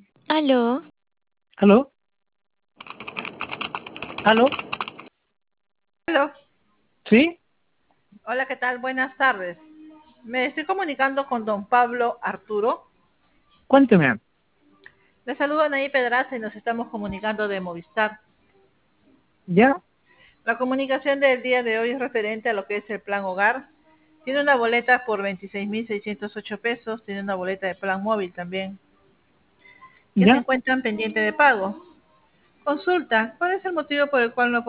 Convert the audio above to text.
Aló, ¿Aló? ¿Aló? Hola, ¿Sí? hola, ¿qué tal? Buenas tardes. Me estoy comunicando con don Pablo Arturo. Cuénteme. Le saludo Nayib Pedraza y nos estamos comunicando de Movistar. ¿Ya? La comunicación del día de hoy es referente a lo que es el plan hogar. Tiene una boleta por 26.608 pesos, tiene una boleta de plan móvil también, que se ¿Ya? encuentran pendiente de pago. Consulta, ¿cuál es el motivo por el cual no